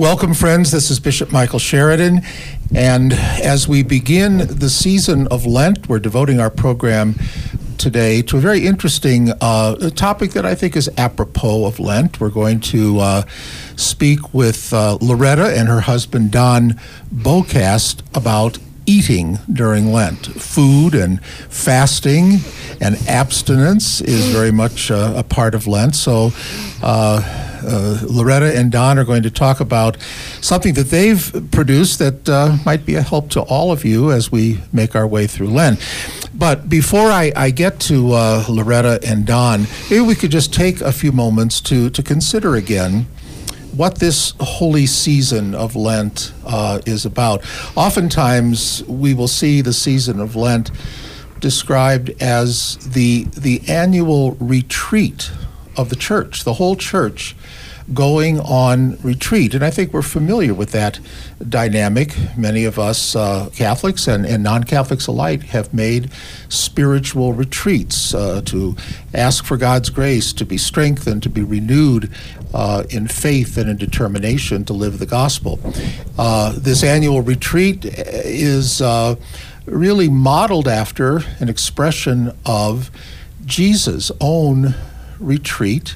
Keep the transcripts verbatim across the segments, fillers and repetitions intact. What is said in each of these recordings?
Welcome, friends. This is Bishop Michael Sheridan, and as we begin the season of Lent, we're devoting our program today to a very interesting uh, topic that I think is apropos of Lent. We're going to uh, speak with uh, Loretta and her husband Don Bocast about eating during Lent. Food and fasting and abstinence is very much uh, a part of Lent. So uh, uh, Loretta and Don are going to talk about something that they've produced that uh, might be a help to all of you as we make our way through Lent. But before I, I get to uh, Loretta and Don, maybe we could just take a few moments to, to consider again what this holy season of Lent uh, is about. Oftentimes, we will see the season of Lent described as the the annual retreat of the church, the whole church going on retreat. And I think we're familiar with that dynamic. Many of us uh, Catholics and, and non-Catholics alike have made spiritual retreats uh, to ask for God's grace, to be strengthened, to be renewed uh, in faith and in determination to live the gospel. Uh, this annual retreat is uh, really modeled after an expression of Jesus' own retreat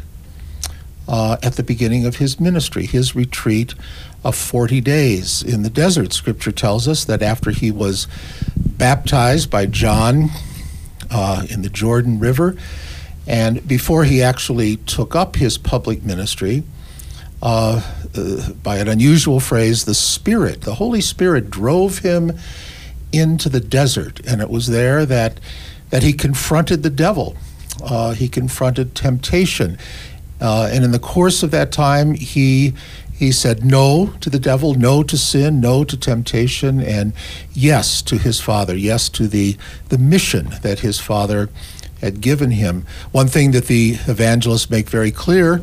Uh, at the beginning of his ministry, his retreat of forty days in the desert. Scripture tells us that after he was baptized by John uh, in the Jordan River, and before he actually took up his public ministry, uh, uh, by an unusual phrase, the Spirit, the Holy Spirit drove him into the desert, and it was there that, that he confronted the devil. Uh, he confronted temptation. Uh, and in the course of that time, he he said no to the devil, no to sin, no to temptation, and yes to his Father, yes to the, the mission that his Father had given him. One thing that the evangelists make very clear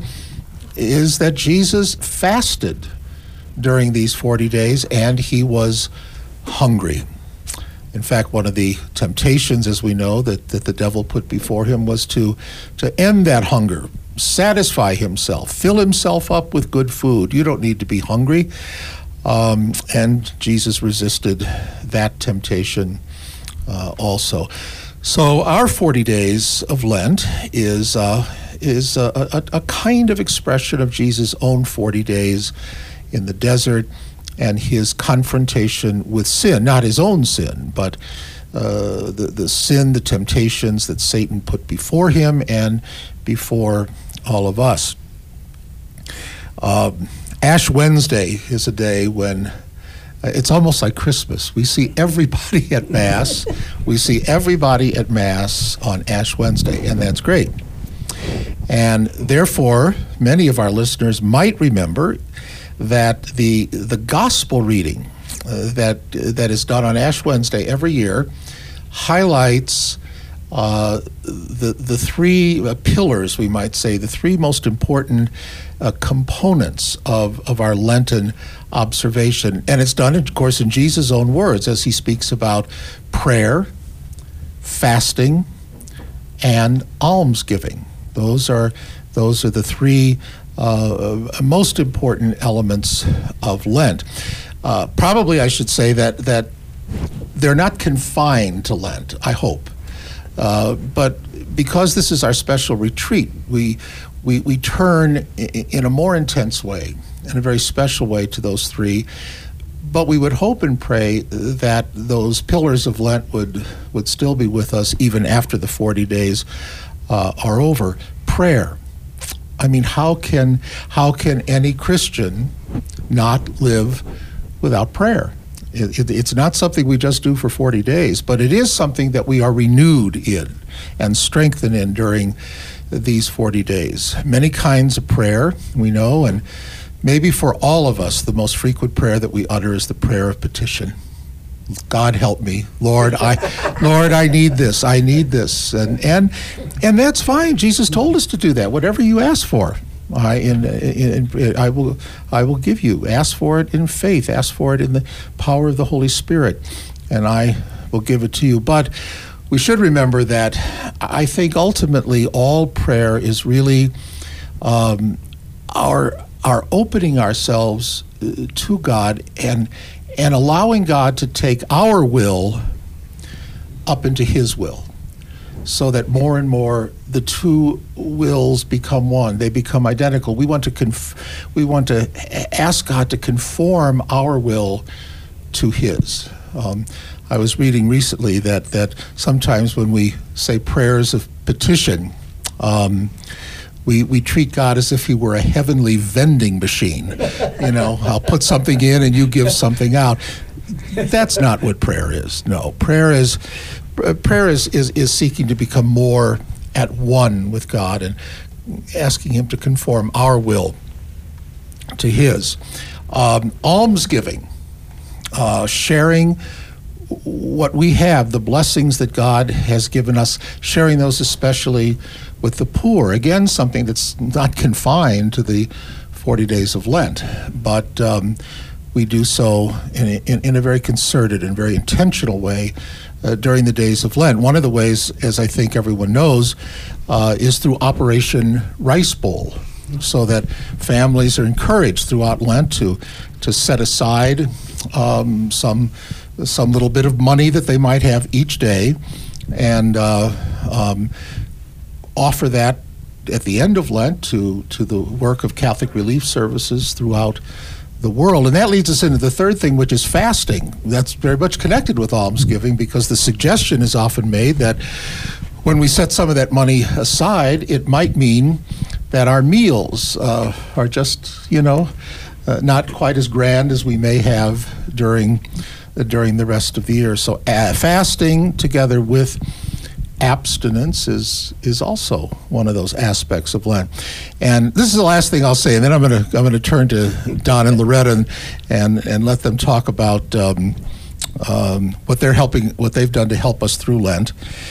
is that Jesus fasted during these forty days, and he was hungry. In fact, one of the temptations, as we know, that, that the devil put before him was to, to end that hunger, satisfy himself, fill himself up with good food. You don't need to be hungry. Um, and Jesus resisted that temptation uh, also. So our forty days of Lent is, uh, is a, a, a kind of expression of Jesus' own forty days in the desert and his confrontation with sin, not his own sin, but uh, the, the sin, the temptations that Satan put before him and before all of us. Uh, Ash Wednesday is a day when uh, it's almost like Christmas. We see everybody at Mass. We see everybody at Mass on Ash Wednesday, and that's great. And therefore, many of our listeners might remember that the the gospel reading uh, that that is done on Ash Wednesday every year highlights Uh, the the three uh, pillars, we might say, the three most important uh, components of, of our Lenten observation. And it's done, of course, in Jesus' own words as he speaks about prayer, fasting, and almsgiving. Those are those are the three uh, most important elements of Lent. Uh, probably I should say that that they're not confined to Lent, I hope. Uh, but because this is our special retreat, we we, we turn i- in a more intense way, in a very special way, to those three. But we would hope and pray that those pillars of Lent would would still be with us even after the forty days uh, are over. Prayer. I mean, how can how can any Christian not live without prayer? It, it, it's not something we just do for forty days, but it is something that we are renewed in and strengthened in during these forty days. Many kinds of prayer, we know, and maybe for all of us, the most frequent prayer that we utter is the prayer of petition. God help me, Lord, I, Lord, I need this, I need this, and and and that's fine. Jesus told us to do that. Whatever you ask for, I in, in, in I will I will give you. Ask for it in faith. Ask for it in the power of the Holy Spirit, and I will give it to you. But we should remember that I think ultimately all prayer is really um, our our opening ourselves uh, to God and and allowing God to take our will up into His will, so that more and more the two wills become one. They become identical. We want to conf- we want to ask God to conform our will to His. Um, I was reading recently that that sometimes when we say prayers of petition, um, we we treat God as if He were a heavenly vending machine. You know, I'll put something in and you give something out. That's not what prayer is. No, prayer is prayer is, is, is seeking to become more at one with God and asking Him to conform our will to His. Um, almsgiving, uh, sharing what we have, the blessings that God has given us, sharing those especially with the poor. Again, something that's not confined to the forty days of Lent, but um, we do so in a, in, in a very concerted and very intentional way uh, during the days of Lent. One of the ways, as I think everyone knows, uh, is through Operation Rice Bowl, so that families are encouraged throughout Lent to to set aside um, some some little bit of money that they might have each day, and uh, um, offer that at the end of Lent to to the work of Catholic Relief Services throughout the world. And that leads us into the third thing, which is fasting. That's very much connected with almsgiving, because the suggestion is often made that when we set some of that money aside, it might mean that our meals uh, are just, you know, uh, not quite as grand as we may have during uh, during the rest of the year. So uh, fasting together with abstinence is is also one of those aspects of Lent. And this is the last thing I'll say, and then I'm going to I'm going to turn to Don and Loretta and and, and let them talk about um, um, what they're helping, what they've done to help us through Lent.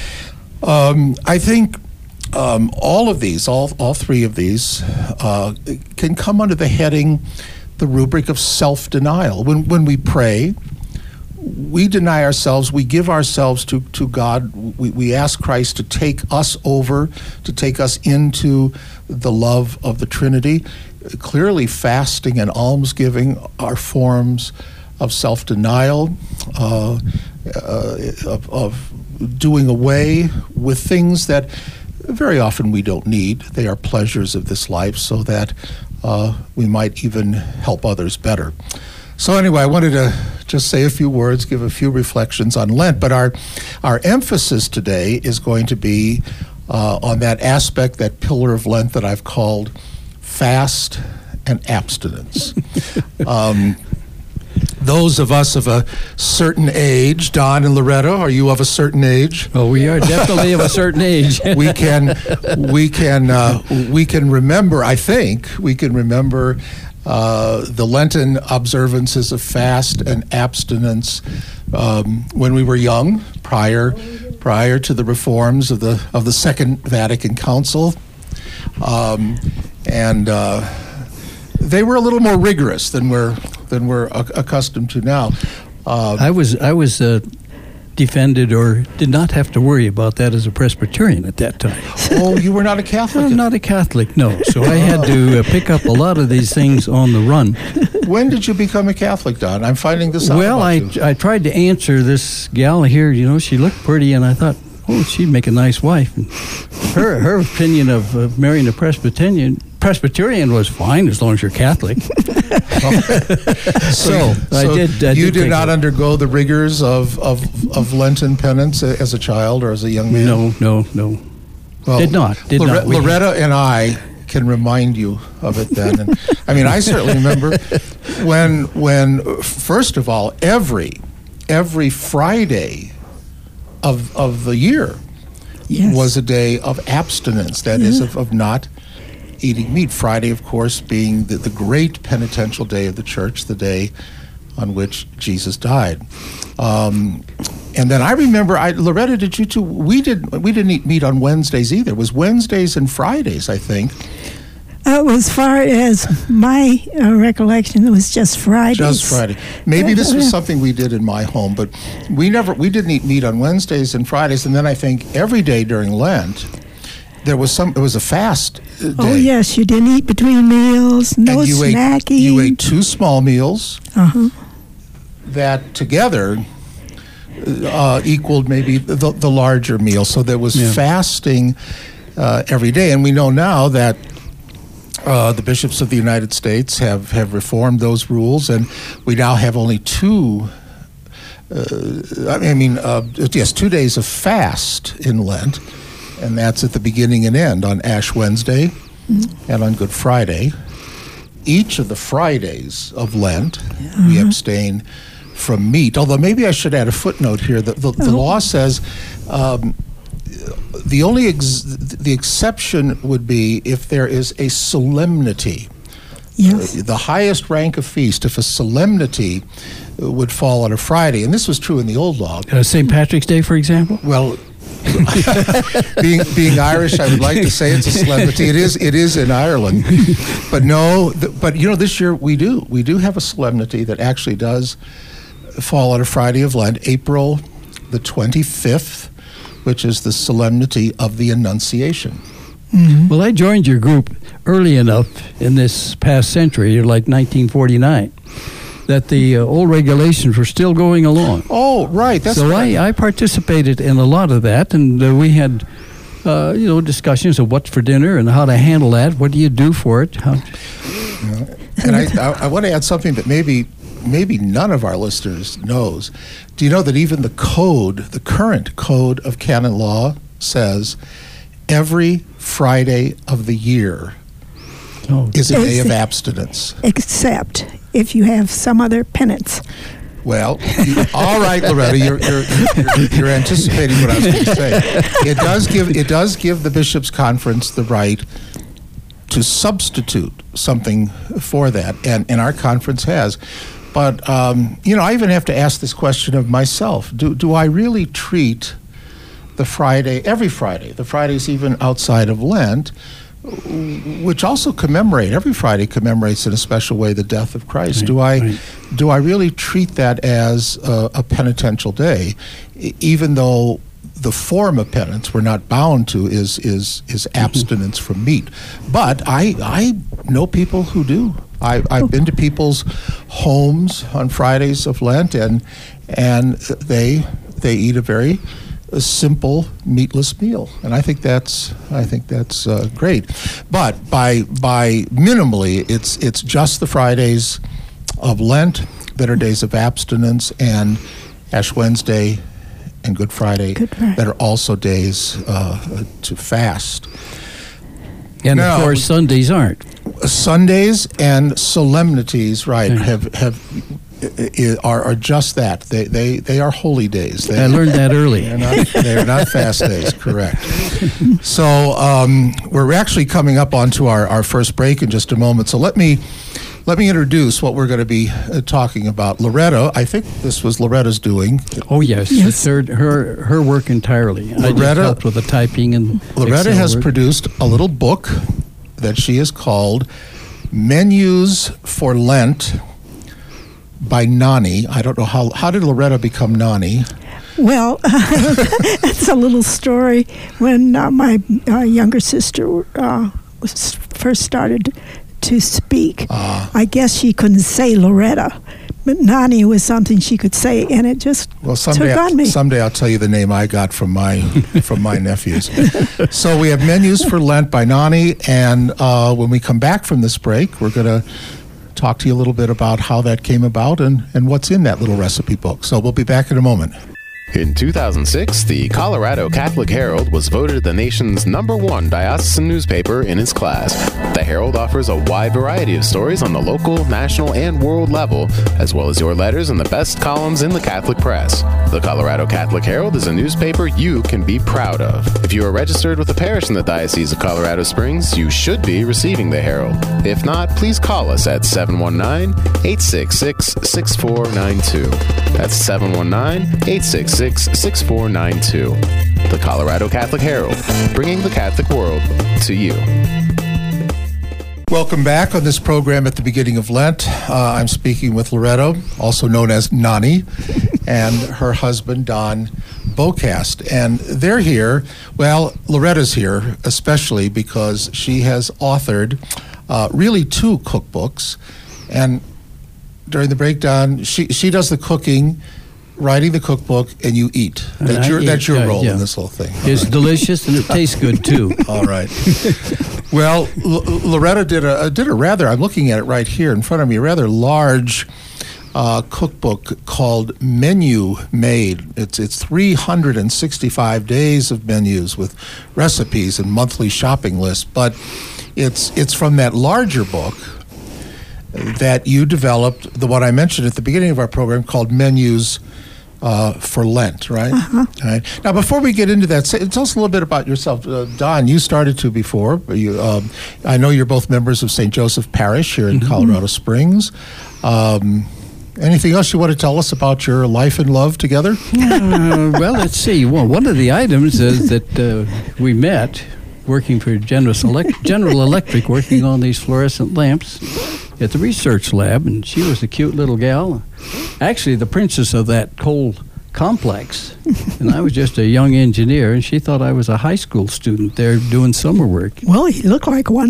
Um, I think um, all of these, all all three of these, uh, can come under the heading, the rubric of self-denial. When when we pray, we deny ourselves, we give ourselves to, to God, we, we ask Christ to take us over, to take us into the love of the Trinity. Clearly, fasting and almsgiving are forms of self-denial, uh, uh, of, of doing away with things that very often we don't need. They are pleasures of this life, so that uh, we might even help others better. So anyway, I wanted to just say a few words, give a few reflections on Lent, but our our emphasis today is going to be uh, on that aspect, that pillar of Lent that I've called fast and abstinence. um, those of us of a certain age, Don and Loretta, are you of a certain age? Oh, we are definitely of a certain age. we can, we can, uh, we can remember. I think we can remember Uh, the Lenten observances of fast and abstinence um, when we were young, prior prior to the reforms of the of the Second Vatican Council, um, and uh, they were a little more rigorous than we're than we're a- accustomed to now. Uh, I was I was uh, defended, or did not have to worry about that as a Presbyterian at that time. Oh, you were not a Catholic? I'm not a Catholic, no. So I had to uh, pick up a lot of these things on the run. When did you become a Catholic, Don? I'm finding this out Well, about I you. I tried to answer this gal here. You know, she looked pretty, and I thought, oh, she'd make a nice wife. And her her opinion of uh, marrying a Presbyterian Presbyterian was fine as long as you're Catholic. so, so I did. I you did, did not it. undergo the rigors of, of of Lenten penance as a child or as a young man? No, no, no. Well, did not. Did Lore- not. We- Loretta and I can remind you of it then. And, I mean, I certainly remember when when first of all, every every Friday of of the year Yes. was a day of abstinence. That is, of, of not eating meat. Friday, of course, being the, the great penitential day of the church, the day on which Jesus died. Um, and then I remember, I, Loretta, did you too? We did. We didn't eat meat on Wednesdays either. It was Wednesdays and Fridays, I think. Uh, as far as my uh, recollection, it was just Fridays. Just Friday. Maybe this was something we did in my home, but we never. We didn't eat meat on Wednesdays and Fridays. And then I think every day during Lent, there was some. It was a fast uh, day. Oh yes, you didn't eat between meals. No and you snacking. Ate, you ate two small meals Uh-huh. that together uh, equaled maybe the, the larger meal. So there was Yeah. fasting uh, every day, and we know now that uh, the bishops of the United States have, have reformed those rules, and we now have only two. Uh, I mean, uh, yes, two days of fast in Lent, and that's at the beginning and end on Ash Wednesday mm-hmm. and on Good Friday. Each of the Fridays of Lent, uh-huh. we abstain from meat. Although maybe I should add a footnote here. The, the, the oh. law says um, the only ex- the exception would be if there is a solemnity. Yes. Uh, the highest rank of feast, if a solemnity would fall on a Friday, and this was true in the old law. Uh, Saint Patrick's Day, for example? Well, being being Irish, I would like to say it's a solemnity. It is it is in Ireland, but no. The, but you know, this year we do we do have a solemnity that actually does fall on a Friday of Lent, April the twenty-fifth, which is the solemnity of the Annunciation. Mm-hmm. Well, I joined your group early enough in this past century, like nineteen forty-nine, that the uh, old regulations were still going along. Oh, right. That's so right. I, I participated in a lot of that, and uh, we had, uh, you know, discussions of what's for dinner and how to handle that. What do you do for it? How yeah. And I, I, I want to add something that maybe maybe none of our listeners knows. Do you know that even the code, the current code of canon law, says every Friday of the year oh, is a day of abstinence? Except if you have some other penance. Well, you, all right, Loretta, you're, you're, you're, you're anticipating what I was going to say. It does give it does give the Bishops' Conference the right to substitute something for that, and, and our conference has. But um, you know, I even have to ask this question of myself: Do do I really treat the Friday, every Friday, the Fridays even outside of Lent, which also commemorate, every Friday commemorates in a special way the death of Christ. Right, do I right. do I really treat that as a, a penitential day, even though the form of penance we're not bound to is is is abstinence mm-hmm. from meat? But I I know people who do. I, I've been to people's homes on Fridays of Lent, and and they they eat a very a simple meatless meal, and I think that's I think that's uh, great. But by by minimally, it's it's just the Fridays of Lent that are days of abstinence, and Ash Wednesday and Good Friday, Good Friday. that are also days uh, to fast. And now, of course, Sundays aren't. Sundays and solemnities, right? Okay. Have have. Are, are just that. They they they are holy days. They, I learned that early. They're not, they're not fast days, correct. So um, we're actually coming up onto our, our first break in just a moment. So let me let me introduce what we're going to be uh, talking about. Loretta, I think this was Loretta's doing. Oh yes, yes. It's her, her her work entirely. Loretta, I just helped with the typing and Loretta Excel has work. produced a little book that she has called Menus for Lent by Nani. I don't know how how did Loretta become Nani? Well, it's a little story. When uh, my uh, younger sister uh, was first started to speak, uh, I guess she couldn't say Loretta, but Nani was something she could say, and it just well, someday took on me. Someday I'll tell you the name I got from my from my nephews. So we have Menus for Lent by Nani, and uh, when we come back from this break, we're going to talk to you a little bit about how that came about and, and what's in that little recipe book. So we'll be back in a moment. In two thousand six, the Colorado Catholic Herald was voted the nation's number one diocesan newspaper in its class. The Herald offers a wide variety of stories on the local, national, and world level, as well as your letters and the best columns in the Catholic press. The Colorado Catholic Herald is a newspaper you can be proud of. If you are registered with a parish in the Diocese of Colorado Springs, you should be receiving the Herald. If not, please call us at seven one nine, eight six six, six four nine two. That's seven one nine, eight six six, six four nine two. The Colorado Catholic Herald, bringing the Catholic world to you. Welcome back on this program at the beginning of Lent. Uh, I'm speaking with Loretta, also known as Nani, and her husband, Don Bocast, and they're here. Well, Loretta's here, especially because she has authored uh, really two cookbooks, and during the breakdown, she she does the cooking, writing the cookbook, and you eat. That's I your eat, that's your uh, role yeah. in this whole thing. It's delicious and it tastes good too. All right. Well, L- Loretta did a did a rather. I'm looking at it right here in front of me. A rather large uh, cookbook called Menu Made. It's it's three hundred sixty-five days of menus with recipes and monthly shopping lists. But it's it's from that larger book that you developed, the one I mentioned at the beginning of our program, called Menus uh, for Lent, right? Uh-huh. All right. Now, before we get into that, say, tell us a little bit about yourself. Uh, Don, you started to before. You, um, I know you're both members of Saint Joseph Parish here in mm-hmm. Colorado Springs. Um, anything else you want to tell us about your life and love together? uh, well, let's see. Well, one of the items is that uh, we met working for General, Elect- General Electric, working on these fluorescent lamps at the research lab, and she was a cute little gal. Actually, the princess of that whole complex, and I was just a young engineer, and she thought I was a high school student there doing summer work. Well, you look like one.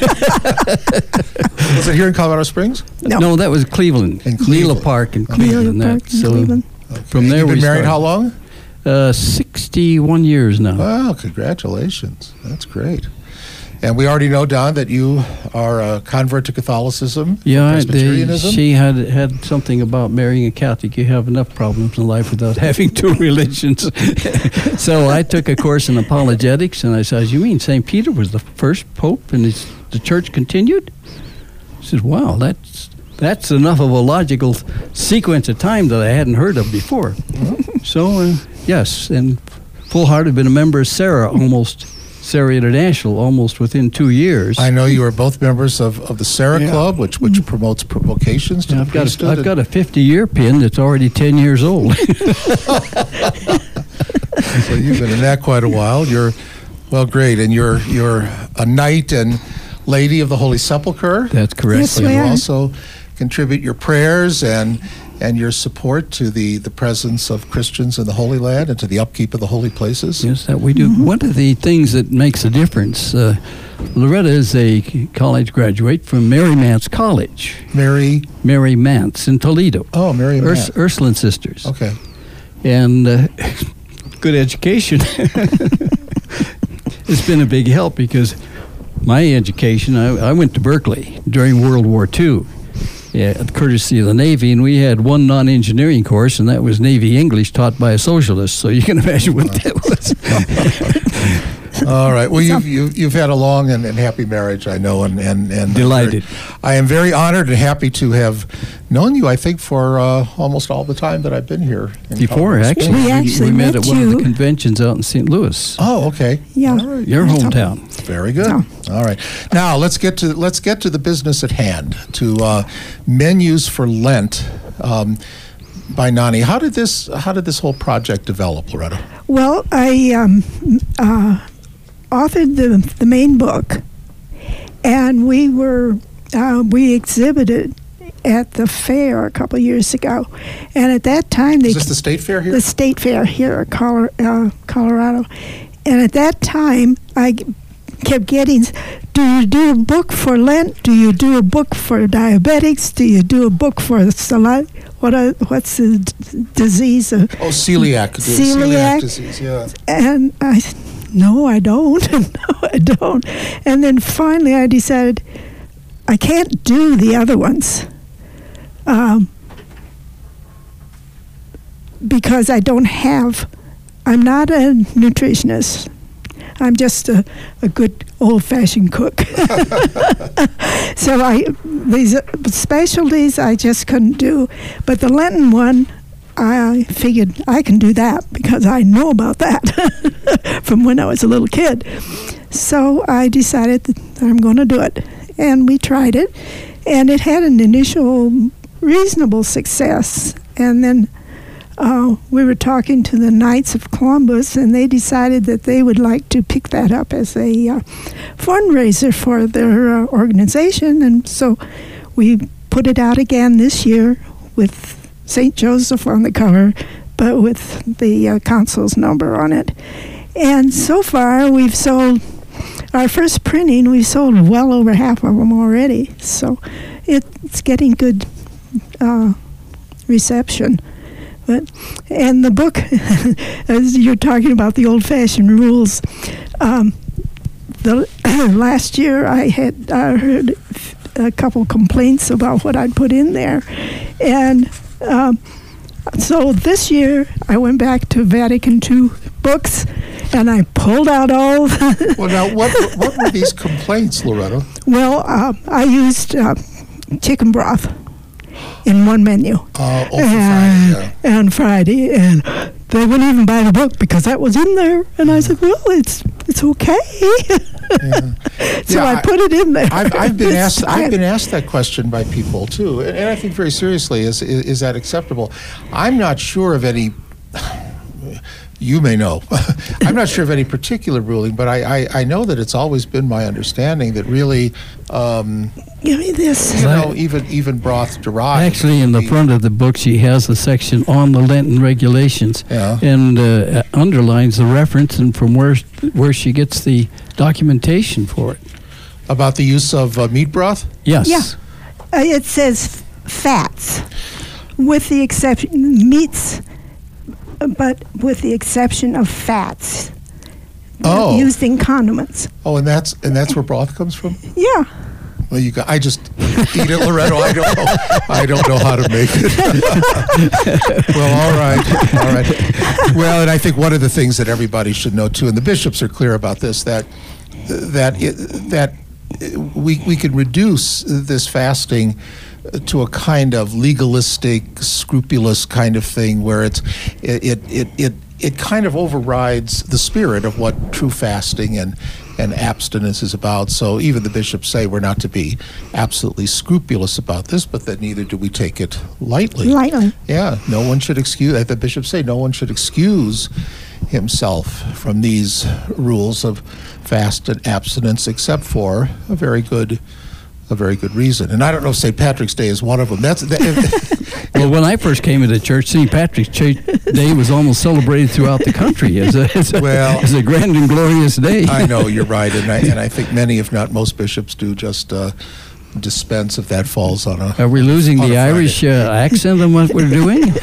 Was it here in Colorado Springs? No, no that was Cleveland. In Cleveland. Neela Park in Neela Cleveland. Park that. in So Cleveland. Okay. From there You've been we married started. how long? Uh, sixty-one years now. Wow, congratulations. That's great. And we already know, Don, that you are a convert to Catholicism, Yeah, they, Presbyterianism. she had had something about marrying a Catholic. You have enough problems in life without having two religions. So I took a course in apologetics, and I said, "You mean Saint Peter was the first pope, and his, the church continued?" She said, "Wow, that's that's enough of a logical sequence of time that I hadn't heard of before." Mm-hmm. So, uh, yes, and full-hearted, been a member of Sarah almost. Sarah International almost within two years. I know you are both members of, of the Sarah Yeah. Club, which which promotes vocations to Yeah, the I've got priesthood. a, I've got a fifty-year pin that's already ten years old. So you've been in that quite a while. You're, well, great. And you're you're a knight and lady of the Holy Sepulchre. That's correct. Yes, So we you are. also contribute your prayers and and your support to the, the presence of Christians in the Holy Land and to the upkeep of the holy places. Yes, that we do. Mm-hmm. One of the things that makes a difference, uh, Loretta is a college graduate from Mary Mance College. Mary, Mary Mance in Toledo. oh, Mary and Urs- Matt. Ursuline Sisters. Okay. And uh, good education. It's been a big help because my education, I, I went to Berkeley during World War Two. Yeah, courtesy of the Navy, and we had one non-engineering course, and that was Navy English taught by a socialist. So you can imagine what that was. All right. Well, you've, you've, you've had a long and, and happy marriage, I know, and, and, and Delighted. I am very honored and happy to have known you, I think, for uh, almost all the time that I've been here. in Before, Colorado actually, Springs. We actually we met met at one of the you. conventions out in Saint Louis. Oh, okay. Yeah. All right. Your hometown. Very good. Oh. All right. Now let's get to let's get to the business at hand. To uh, Menus for Lent um, by Nani. How did this How did this whole project develop, Loretta? Well, I um, uh, authored the the main book, and we were uh, we exhibited at the fair a couple of years ago, and at that time they Is this the state fair here? the state fair here at Colo- uh, Colorado, and at that time I g- kept getting, do you do a book for Lent? Do you do a book for diabetics? Do you do a book for sali- what? Are, what's the d- disease? Of, oh, celiac. Celiac. disease. Yeah. and I said, no, I don't. No, I don't. And then finally I decided I can't do the other ones um, because I don't have, I'm not a nutritionist. I'm just a, a good old-fashioned cook. So I these specialties I just couldn't do. But the Lenten one, I figured I can do that because I know about that from when I was a little kid. So I decided that I'm going to do it. And we tried it. And it had an initial reasonable success. And then uh, we were talking to the Knights of Columbus, and they decided that they would like to pick that up as a uh, fundraiser for their uh, organization. And so we put it out again this year with Saint Joseph on the cover, but with the uh, council's number on it. And so far, we've sold our first printing. We've sold well over half of them already. So it, it's getting good uh, reception. But and the book, as you're talking about the old-fashioned rules, um, the last year I had uh, heard a couple complaints about what I'd put in there, and um, so this year I went back to Vatican two books, and I pulled out all. The well, now what what were these complaints, Loretta? Well, uh, I used uh, chicken broth in one menu. Uh, oh, for and, Friday, yeah. and Friday, and they wouldn't even buy the book because that was in there. And I said, "Well, it's it's okay." Yeah. So Yeah, I, I- put it in there. I've, I've been This asked. I've time. been asked that question by people too, and, and I think very seriously: is, is is that acceptable? I'm not sure of any. You may know. I'm not sure of any particular ruling, but I, I, I know that it's always been my understanding that really, um, Give me this. you Right. know, even even broth derived. Actually, in the front of the book, she has a section on the Lenten regulations, Yeah. and uh, underlines the reference and from where where she gets the documentation for it. About the use of uh, meat broth. Yes. Yeah. Uh, it says f- fats, with the exception meats, uh, but with the exception of fats uh, Oh. used in condiments. Oh, and that's and that's where broth comes from. Yeah. Well, you got, I just eat it, Loretto. I don't know. I don't know how to make it. Well, all right, all right. Well, and I think one of the things that everybody should know too, and the bishops are clear about this, that that it, that we we can reduce this fasting to a kind of legalistic, scrupulous kind of thing, where it's it it it. it it kind of overrides the spirit of what true fasting and, and abstinence is about. So even the bishops say we're not to be absolutely scrupulous about this, but that neither do we take it lightly. Lightly. Yeah, no one should excuse, as the bishops say, no one should excuse himself from these rules of fast and abstinence except for a very good a very good reason. And I don't know if Saint Patrick's Day is one of them. That's that, Well, when I first came into church, Saint Patrick's Ch- Day was almost celebrated throughout the country as a, as a, Well, as a grand and glorious day. I know, you're right, and I, and I think many, if not most bishops, do just uh, dispense if that falls on a... Are we losing on the a Friday. Irish uh, accent on what we're doing?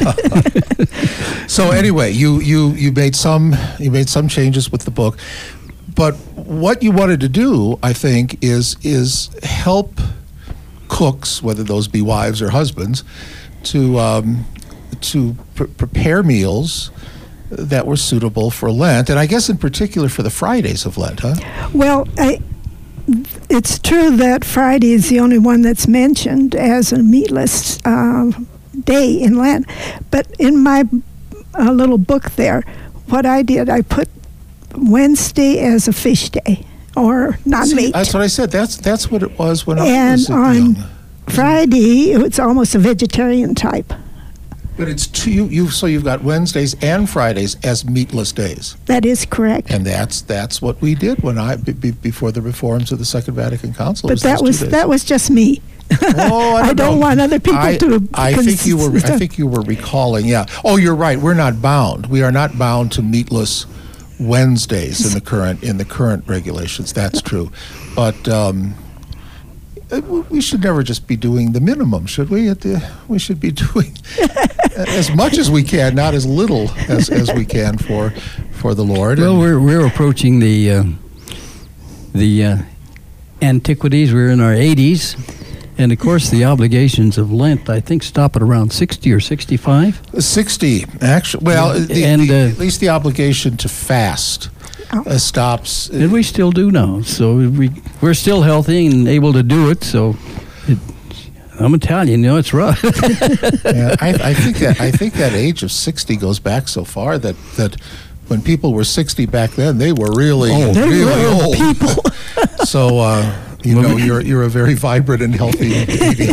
So anyway, you, you, you made some you made some changes with the book, but what you wanted to do, I think, is is help cooks, whether those be wives or husbands, to um, to pr- prepare meals that were suitable for Lent, and I guess in particular for the Fridays of Lent, huh? Well, I, it's true that Friday is the only one that's mentioned as a meatless uh, day in Lent. But in my uh, little book there, what I did, I put Wednesday as a fish day or See, non-meat. that's what I said. That's that's what it was when I And was on young. Friday, it's almost a vegetarian type. But it's two. You, you so you've got Wednesdays and Fridays as meatless days, That is correct. and that's that's what we did when I be, be, before the reforms of the Second Vatican Council. But that those two was days. that was just me. Oh, I don't, I don't know. want other people I, to. I think you were. I cons- think you were recalling. Yeah. Oh, you're right. We're not bound. We are not bound to meatless Wednesdays in the current in the current regulations. That's true, but. Um, uh, we should never just be doing the minimum, should we? At the, we should be doing as much as we can, not as little as, as we can for for the Lord. Well, And- we're we're approaching the uh, the uh, antiquities. We're in our eighties, and of course, the obligations of Lent, I think, stop at around sixty or sixty-five. sixty, actually. Well, Yeah, the, and, the, uh, at least the obligation to fast Oh. uh, stops. And we still do now, so we we're still healthy and able to do it. So, it, I'm Italian, you know, it's rough. Yeah, I, I think that I think that age of sixty goes back so far that that when people were sixty back then, they were really Old. They're really real old people. So uh, you know, you're you're a very vibrant and healthy lady.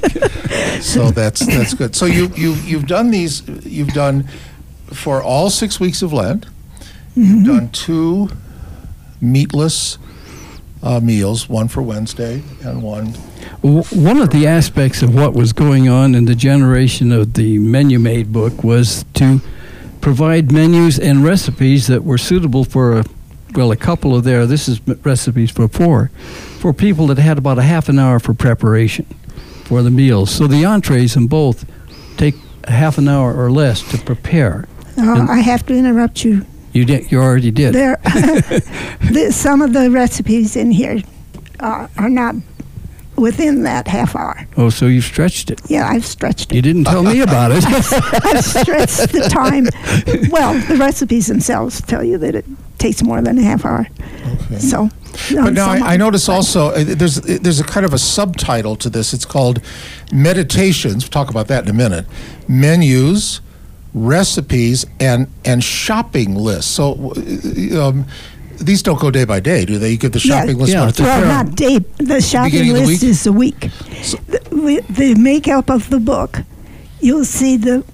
So that's that's good. So you you you've done these. You've done for all six weeks of Lent. You've done two meatless uh, meals, one for Wednesday and one. W- One of the aspects of what was going on in the generation of the Menu Made book was to provide menus and recipes that were suitable for a, well, a couple of their, this is m- recipes for four, for people that had about a half an hour for preparation for the meals. So the entrees in both take a half an hour or less to prepare. Uh, I have to interrupt you. You did. You already did. There, the, some of the recipes in here uh, are not within that half hour. Oh, so you've stretched it. Yeah, I've stretched it. You didn't tell me about it. I've stretched the time. Well, the recipes themselves tell you that it takes more than a half hour. Okay. So, But now I, I notice also uh, there's there's a kind of a subtitle to this. It's called Meditations. We'll talk about that in a minute. Menus, recipes, and and shopping lists. So uh, um, these don't go day by day, do they? You give the shopping yeah, list. yeah, one Well, thing. not day. The shopping Beginning of the list week? is a week. So- the, we, the makeup of the book, you'll see the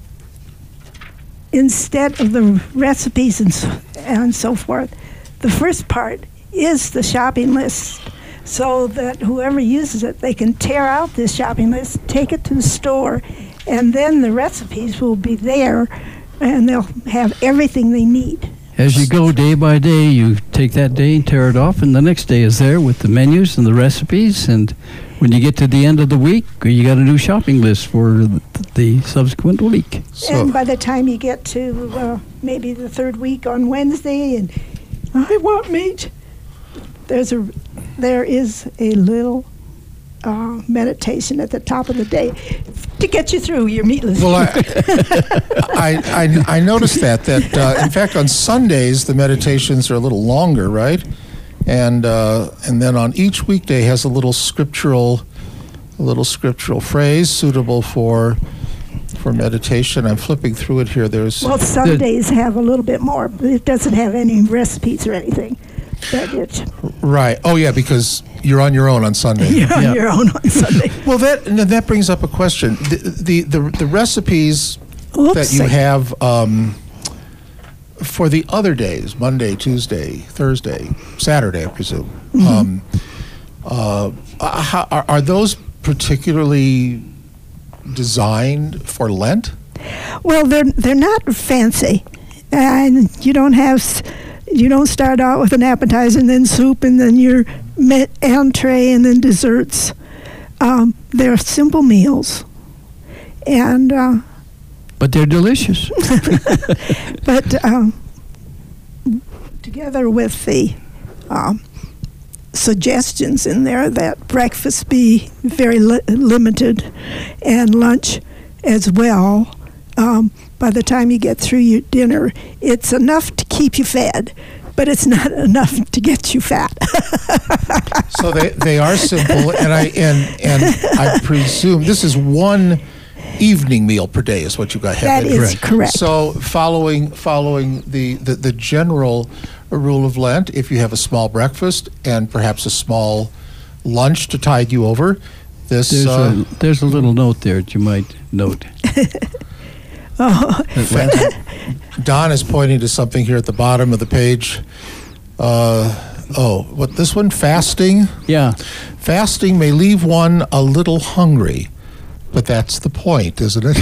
instead of the recipes and so, and so forth, the first part is the shopping list, so that whoever uses it, they can tear out this shopping list, take it to the store, and then the recipes will be there, and they'll have everything they need. As you go day by day, you take that day and tear it off, and the next day is there with the menus and the recipes. And when you get to the end of the week, you got a new shopping list for the, the subsequent week. So, And by the time you get to uh, maybe the third week on Wednesday, and I want meat, there's a there is a little uh, meditation at the top of the day to get you through your meatless. well, I, I, I, I noticed that, that uh, in fact, on Sundays, the meditations are a little longer, right? And uh, and then on each weekday has a little scriptural, a little scriptural phrase suitable for for meditation. I'm flipping through it here. There's Well, Sundays have a little bit more, but it doesn't have any recipes or anything. But it, right. Oh yeah, because you're on your own on Sunday. you're on Yeah. your own on Sunday. Well, that and that brings up a question. The the the, the recipes Oops. that you have um, for the other days, Monday, Tuesday, Thursday, Saturday, I presume. Mm-hmm. Um, uh, how, are, are those particularly designed for Lent? Well, they're they're not fancy, and you don't have s- you don't start out with an appetizer and then soup and then your me- entree and then desserts. Um, they're simple meals, and uh, But they're delicious. but um, together with the um, suggestions in there that breakfast be very li- limited and lunch as well. Um, by the time you get through your dinner, it's enough to keep you fed, but it's not enough to get you fat. So they, they are simple, and I and and I presume this is one evening meal per day is what you got. That have is correct. So following following the, the, the general rule of Lent, if you have a small breakfast and perhaps a small lunch to tide you over, this There's, uh, a, there's a little note there that you might note. Oh, Don is pointing to something here at the bottom of the page. Uh, oh, what this one? Fasting. Yeah. Fasting may leave one a little hungry, but that's the point, isn't it?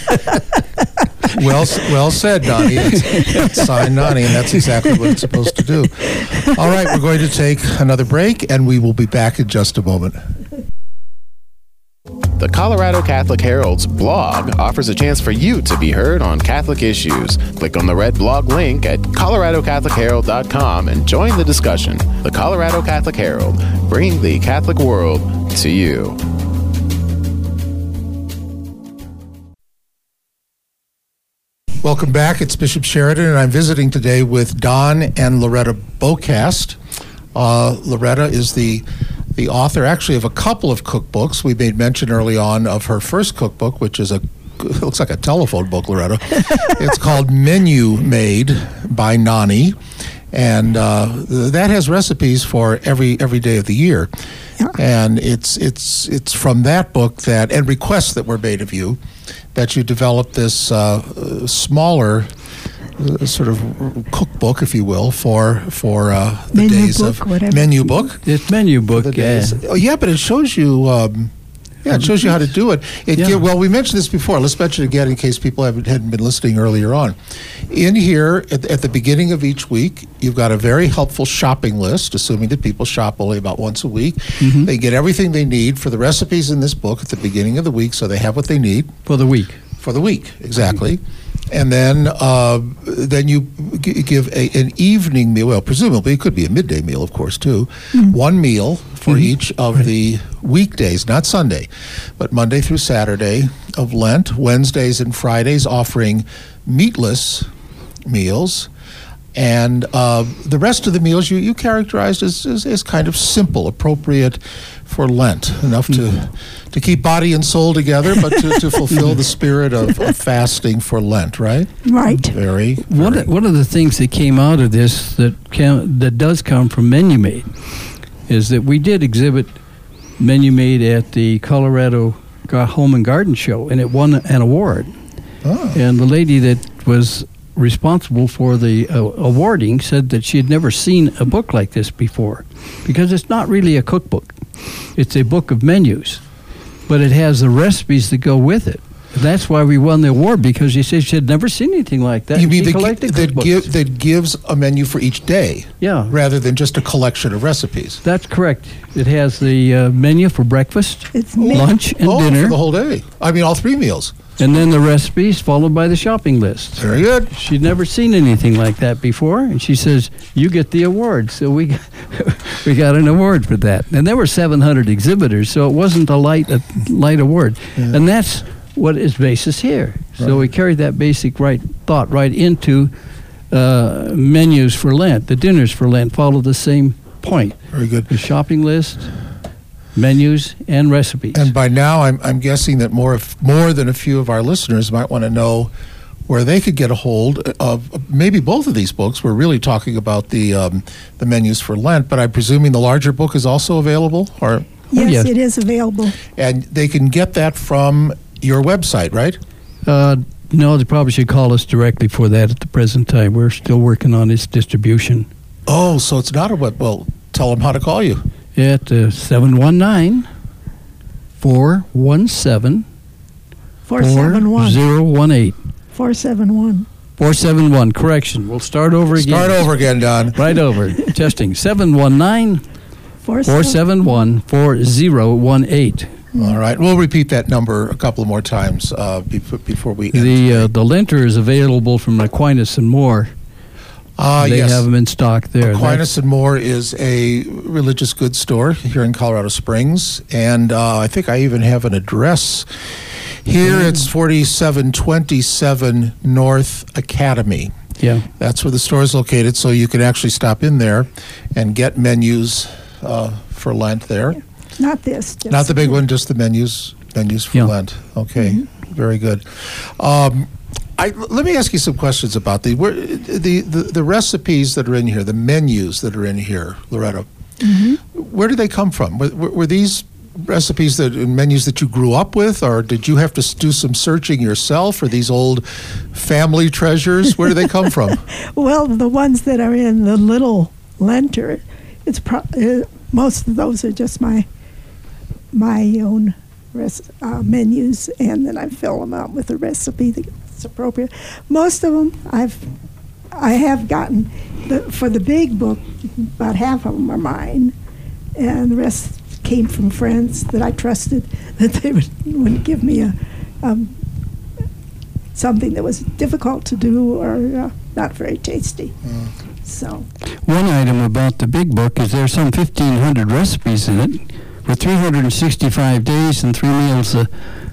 well, s- well said, Donnie. That's, that's signed Donnie, and that's exactly what it's supposed to do. All right, we're going to take another break, and we will be back in just a moment. The Colorado Catholic Herald's blog offers a chance for you to be heard on Catholic issues. Click on the red blog link at colorado catholic herald dot com and join the discussion. The Colorado Catholic Herald, bringing the Catholic world to you. Welcome back. It's Bishop Sheridan, and I'm visiting today with Don and Loretta Bocast. Uh, Loretta is the the author, actually, of a couple of cookbooks. We made mention early on of her first cookbook, which is a it looks like a telephone book, Loretta. It's called Menu Made by Nani, and uh, that has recipes for every every day of the year. Yeah. And it's it's it's from that book that and requests that were made of you that you developed this uh, smaller uh, sort of cookbook, if you will, for for uh, the Menu days book, of whatever. menu book. This menu book, The uh, days. Oh, yeah, but it shows you um, Yeah, it shows you how to do it. It Yeah. give, well, we mentioned this before. Let's mention it again in case people haven't, hadn't been listening earlier on. In here, at, at the beginning of each week, you've got a very helpful shopping list, assuming that people shop only about once a week. Mm-hmm. They get everything they need for the recipes in this book at the beginning of the week, so they have what they need For the week. for the week, exactly. And then uh, then you g- give a, an evening meal. Well, presumably it could be a midday meal, of course, too. One meal for Mhm. each of the weekdays, not Sunday, but Monday through Saturday of Lent. Wednesdays and Fridays offering meatless meals. And uh, the rest of the meals you, you characterized as, as, as kind of simple, appropriate for Lent, enough to to keep body and soul together, but to, to fulfill the spirit of, of fasting for Lent, right? Right. Very, One very of, one of the things that came out of this that can, that does come from MenuMade is that we did exhibit MenuMade at the Colorado Gar- Home and Garden Show, and it won an award. Oh. And the lady that was responsible for the uh, awarding said that she had never seen a book like this before, because it's not really a cookbook. It's a book of menus, but it has the recipes that go with it. That's why we won the award, because she said she had never seen anything like that. You mean She that, collected that, cookbooks. give, that gives a menu for each day Yeah, rather than just a collection of recipes? that's correct. It has the uh, menu for breakfast, It's me. lunch, and oh, dinner, for the whole day. I mean, all three meals. and then the recipes followed by the shopping list. Very good. She'd never seen anything like that before, and she says, "You get the award." So we we got an award for that, and there were seven hundred exhibitors, so it wasn't a light a light award, Yeah. and that's what is basis here. So we carried that basic right thought right into uh, menus for Lent. The dinners for Lent follow the same point: Very good. the shopping list, menus, and recipes. And by now, I'm, I'm guessing that more of, more than a few of our listeners might want to know where they could get a hold of maybe both of these books. We're really talking about the um, the menus for Lent, but I'm presuming the larger book is also available, or Yes, yes. it is available. and they can get that from your website, right? Uh, no, they probably should call us directly for that at the present time. We're still working on its distribution. Oh, so it's not a web. Well, tell them how to call you. At uh, seven one nine, four one seven, four four seven one. zero one eight. four seven one. four seven one, correction. We'll start over again. Start over again, Don. Right over. Testing. seven one nine, four four seven one, four zero one eight. All right, we'll repeat that number a couple more times uh, before, before we end. The uh, the Lenter is available from Aquinas and More. Ah, they yes. have them in stock there. Aquinas and More is a religious goods store here in Colorado Springs, and uh, I think I even have an address here. It's forty-seven twenty-seven North Academy. Yeah. That's where the store is located, so you can actually stop in there and get menus uh, for Lent there. Not this. Just Not the big one, just the menus menus for Yeah. Lent. Okay, very good. Um, I, let me ask you some questions about the, where, the the the recipes that are in here, the menus that are in here, Loretta. Where do they come from? Were, were, were these recipes that menus that you grew up with, or did you have to s- do some searching yourself? Or these old family treasures? Where do they come from? Well, the ones that are in the little Lenter, it's pro- uh, most of those are just my my own res- uh, menus, and then I fill them out with a recipe that's appropriate. Most of them I've I have gotten the, for the big book. About half of them are mine, and the rest came from friends that I trusted that they would, wouldn't give me a um, something that was difficult to do or uh, not very tasty. So One item about the big book is there's some fifteen hundred recipes in it. For three hundred sixty-five days and three meals a,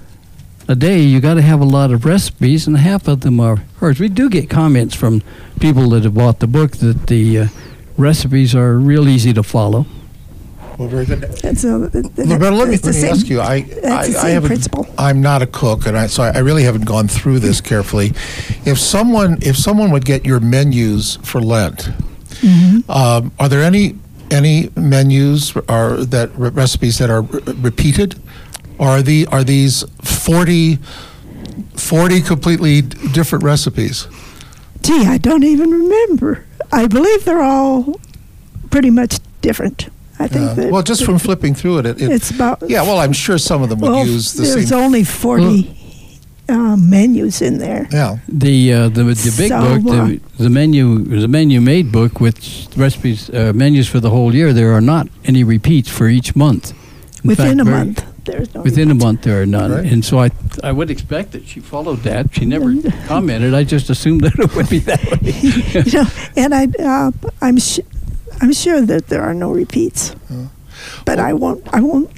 a day, you got to have a lot of recipes, and half of them are hers. We do get comments from people that have bought the book that the uh, recipes are real easy to follow. Well, very good. it's a, it, Loretta, let me, it's the let me same- ask you. I, I, It's the I same haven't. principle. I'm not a cook, and I, so I really haven't gone through this carefully. If someone, if someone would get your menus for Lent, Mm-hmm. um, are there any any menus or that re- recipes that are re- repeated, or are the are these forty, forty completely d- different recipes? Gee, I don't even remember. I believe they're all pretty much different. I think Uh, that well, just from flipping through it, it, it it's about. yeah. Well, I'm sure some of them would well, use the there's same. only forty uh, menus in there. Yeah. The uh, the the big So, book, uh, the, the menu the menu made book with recipes uh, menus for the whole year. There are not any repeats for each month. In Within fact, a very- month, there's no. Within a repeats. month, there are none, Right. and so I I would expect that she followed that. She never commented. I just assumed that it would be that way. You know, and I, uh, I'm, sh- I'm sure that there are no repeats, but I won't. I won't.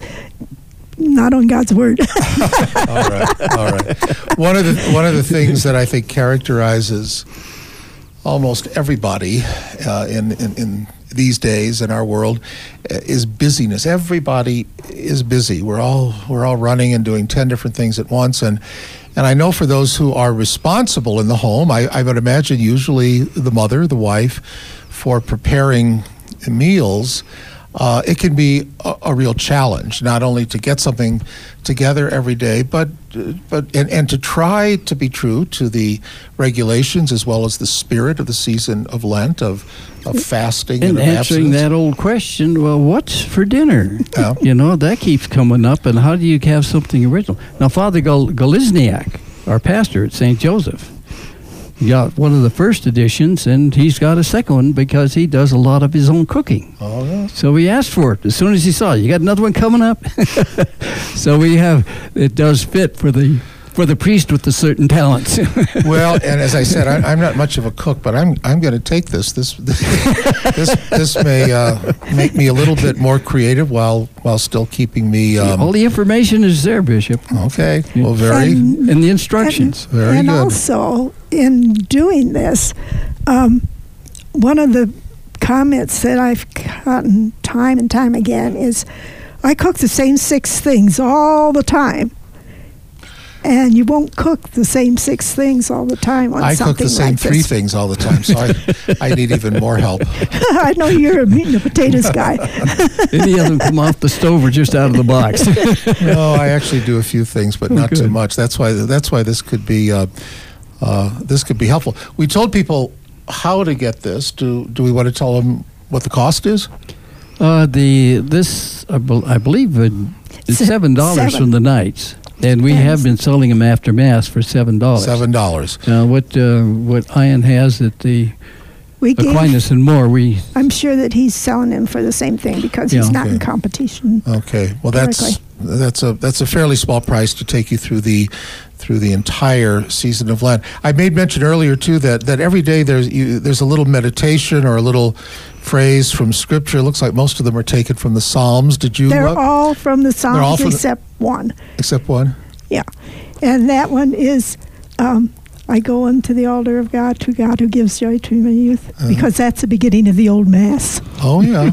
Not on God's word. All right, all right. One of the one of the things that I think characterizes almost everybody uh, in, in in these days in our world uh, is busyness. Everybody is busy. We're all we're all running and doing ten different things at once, and and I know for those who are responsible in the home, I, I would imagine usually the mother, the wife, for preparing meals. Uh, it can be a, a real challenge, not only to get something together every day, but but and, and to try to be true to the regulations as well as the spirit of the season of Lent, of, of fasting and, And of answering abstinence. that old question, well, what's for dinner? Yeah. You know, that keeps coming up, and how do you have something original? Now, Father Gal- Galizniak, our pastor at Saint Joseph, he got one of the first editions, and he's got a second one because he does a lot of his own cooking. Oh, yeah. So he asked for it as soon as he saw it. You got another one coming up? So we have, it does fit for the for the priest with the certain talents. Well, and as I said, I, I'm not much of a cook, but I'm I'm going to take this. This this this may uh, make me a little bit more creative while while still keeping me. Um, All the information is there, Bishop, okay. Well, very. And- and the instructions. And, Very and good. also, in doing this, um, one of the comments that I've gotten time and time again is, I cook the same six things all the time. And you won't cook the same six things all the time on I cook something the same like three this. things all the time, so I, I need even more help. I know you're a meat and potatoes guy. Any of them come off the stove or just out of the box? No, I actually do a few things, but not too Good. much. That's why that's why this could be uh, uh, this could be helpful. We told people how to get this. Do do we want to tell them what the cost is? Uh, the this I, bel I believe uh, it's Se- seven dollars seven. from the nights, and we And have been selling them after mass for seven dollars. Seven dollars. Now, what uh, what Ian has at the We gave, Aquinas and more, we I'm sure that he's selling them for the same thing because he's Yeah. not in Okay. competition. Okay. Well, that's Directly. that's a that's a fairly small price to take you through the through the entire season of Lent. I made mention earlier too that that every day there's you, there's a little meditation or a little phrase from Scripture. It looks like most of them are taken from the Psalms. Did you? They're uh, all from the all Psalms from the- except one. except one. Yeah. And that one is, um, I go unto the altar of God, to God who gives joy to my youth, Uh-huh. because that's the beginning of the old Mass. Oh yeah.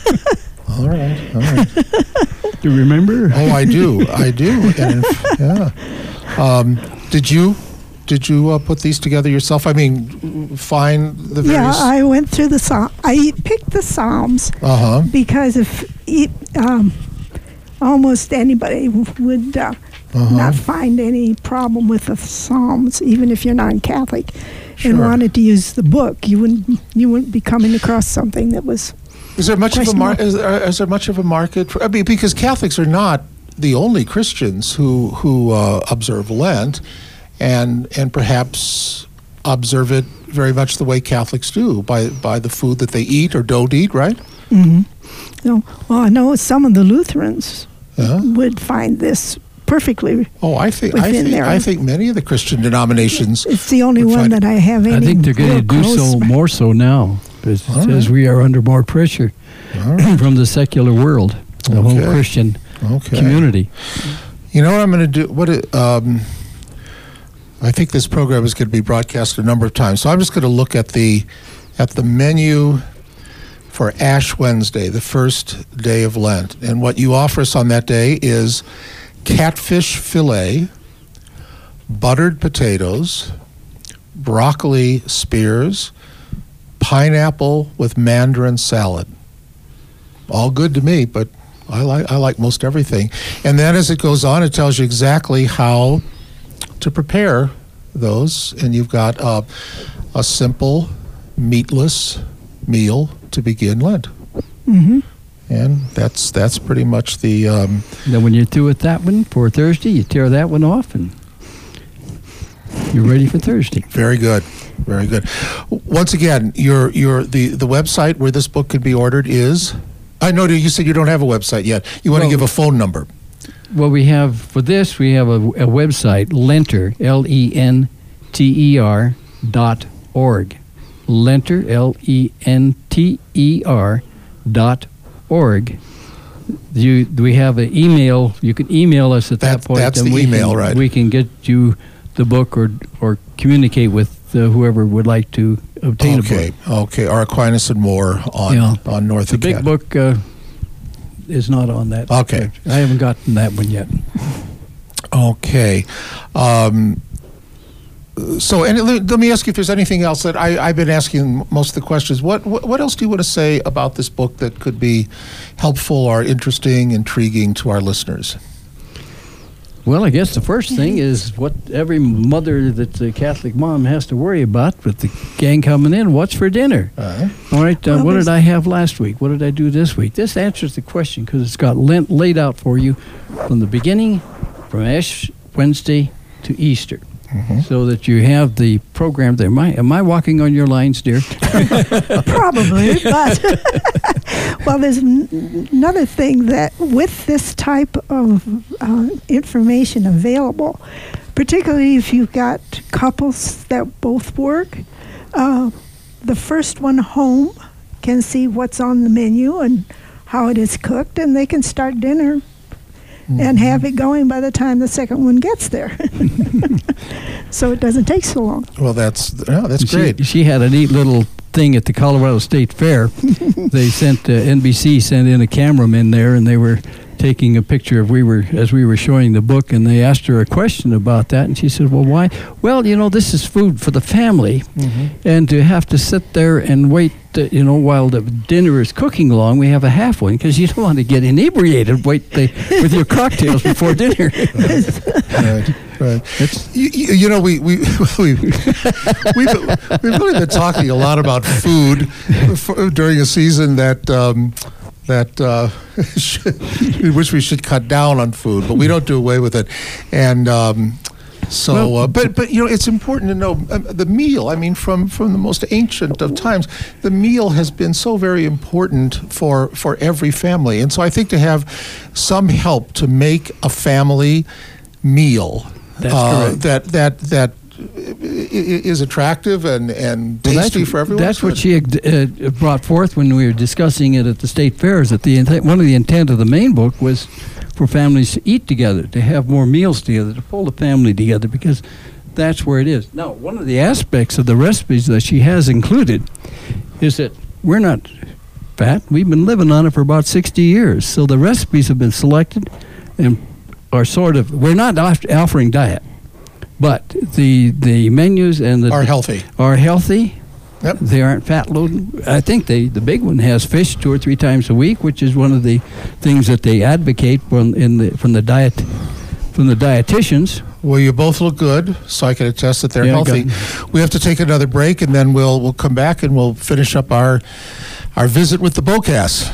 All right. All right. do you remember? Oh, I do. I do. And, yeah. Um, did you? Did you uh, put these together yourself? I mean, find the Yeah, various. I went through the Psalm. I picked the Psalms Uh huh. because if it, um, almost anybody would uh, Uh-huh. not find any problem with the Psalms, even if you're non-Catholic, and Sure. wanted to use the book, you wouldn't you wouldn't be coming across something that was. Is there much of a mar- questionable. is, there, is there much of a market for? I mean, because Catholics are not the only Christians who who uh, observe Lent, and and perhaps observe it very much the way Catholics do, by by the food that they eat or don't eat, right? Mm-hmm. So, well, I know some of the Lutherans Uh-huh. would find this perfectly. Oh, I think I Within think their- I think many of the Christian denominations. It's the only would one find- that I have any. I think they're going to real do so close- more so now, because All right. as we are under more pressure All right. from the secular world, the Okay. whole Christian Okay. community. You know what I'm going to do? What it, um, I think this program is going to be broadcast a number of times, so I'm just going to look at the at the menu for Ash Wednesday, the first day of Lent, and what you offer us on that day is catfish fillet, buttered potatoes, broccoli spears, pineapple with mandarin salad. All good to me, but I like I like most everything. And then as it goes on, it tells you exactly how to prepare those. And you've got uh, a simple, meatless meal to begin Lent. Mhm. And that's that's pretty much the. Um, then when you're through with that one for Thursday, you tear that one off, and you're ready for Thursday. Very good, very good. Once again, your your the the website where this book can be ordered is. I know you said you don't have a website yet. You want well, to give a phone number. Well, we have for this we have a, a website, Lenter, L E N T E R dot org. Lenter, L E N T E R dot org. You, we have an email. You can email us at that, that point. That's and the we email, can, right? We can get you the book or or communicate with uh, whoever would like to obtain okay, a book. Okay, or Aquinas and More on yeah. on North The Academy. big book uh, is not on that. Okay, I haven't gotten that one yet. Okay. Um, So, and let, let me ask you if there's anything else that I, I've been asking most of the questions. What, what what else do you want to say about this book that could be helpful or interesting, intriguing to our listeners? Well, I guess the first thing is what every mother that's a Catholic mom has to worry about with the gang coming in. What's for dinner? Uh-huh. All right, uh, well, what did I have last week? What did I do this week? This answers the question because it's got Lent laid out for you from the beginning, from Ash Wednesday to Easter. Mm-hmm. So that you have the program there. Am I, am I walking on your lines, dear? Probably, but well, there's n- another thing that with this type of uh, information available, particularly if you've got couples that both work, uh, the first one home can see what's on the menu and how it is cooked, and they can start dinner mm-hmm. and have it going by the time the second one gets there. So it doesn't take so long. Well, that's no, that's she, great. She had a neat little thing at the Colorado State Fair. They sent uh, N B C sent in a cameraman there, and they were taking a picture of we were as we were showing the book, and they asked her a question about that, and she said, "Well, why? Well, you know, this is food for the family, mm-hmm. and to have to sit there and wait, uh, you know, while the dinner is cooking along, we have a half one because you don't want to get inebriated. Wait the, with your cocktails before dinner." Right. Right. You, you know, we we we we've, we've really been talking a lot about food for, during a season that um, that uh, should, we wish we should cut down on food, but we don't do away with it. And um, so, well, uh, but but you know, it's important to know um, the meal. I mean, from from the most ancient of times, the meal has been so very important for for every family. And so, I think to have some help to make a family meal. That's uh, correct. That that that is attractive and, and tasty well, for everyone. That's what she uh, brought forth when we were discussing it at the state fairs. That the intent, one of the intent of the main book was for families to eat together, to have more meals together, to pull the family together, because that's where it is. Now, one of the aspects of the recipes that she has included is that we're not fat. We've been living on it for about sixty years. So the recipes have been selected and are sort of, we're not offering diet, but the the menus and the are healthy. Are healthy. Yep. They aren't fat loaded. I think they the big one has fish two or three times a week, which is one of the things that they advocate from in the from the diet from the dietitians. Well, you both look good, so I can attest that they're yeah, healthy. We have to take another break, and then we'll we'll come back and we'll finish up our our visit with the Bocas.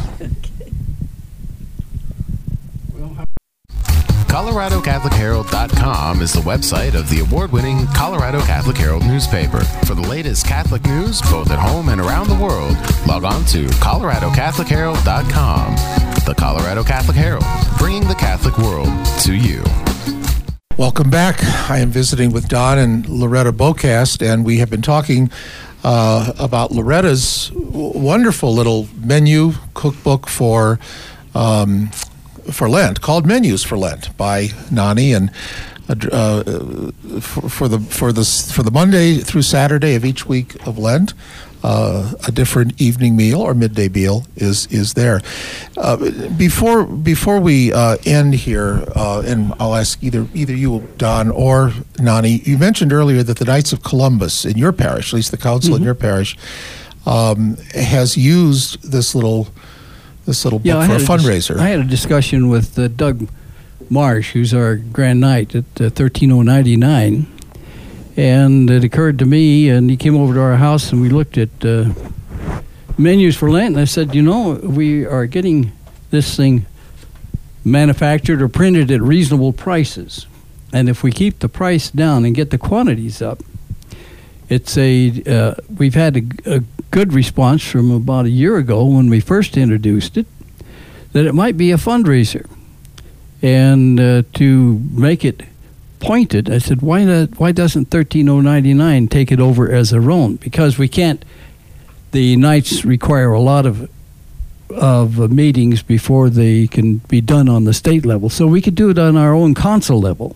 Colorado Catholic Herald dot com is the website of the award-winning Colorado Catholic Herald newspaper. For the latest Catholic news, both at home and around the world, log on to Colorado Catholic Herald dot com. The Colorado Catholic Herald, bringing the Catholic world to you. Welcome back. I am visiting with Don and Loretta Bocas, and we have been talking uh, about Loretta's wonderful little menu cookbook for um, for Lent, called Menus for Lent by Nani, and uh, for, for the for the for the Monday through Saturday of each week of Lent, uh, a different evening meal or midday meal is is there. Uh, before before we uh, end here, uh, and I'll ask either either you, Don, or Nani. You mentioned earlier that the Knights of Columbus in your parish, at least the council mm-hmm. in your parish, um, has used this little. This little book yeah, for a dis- fundraiser. I had a discussion with uh, Doug Marsh, who's our Grand Knight at uh, thirteen oh ninety-nine, and it occurred to me, and he came over to our house, and we looked at uh, menus for Lent, and I said, you know, we are getting this thing manufactured or printed at reasonable prices. And if we keep the price down and get the quantities up, it's a uh, we've had a, a good response from about a year ago when we first introduced it, that it might be a fundraiser. And uh, to make it pointed, I said, why not, why doesn't thirteen oh ninety-nine take it over as their own? Because we can't, the Knights require a lot of of uh, meetings before they can be done on the state level. So we could do it on our own council level.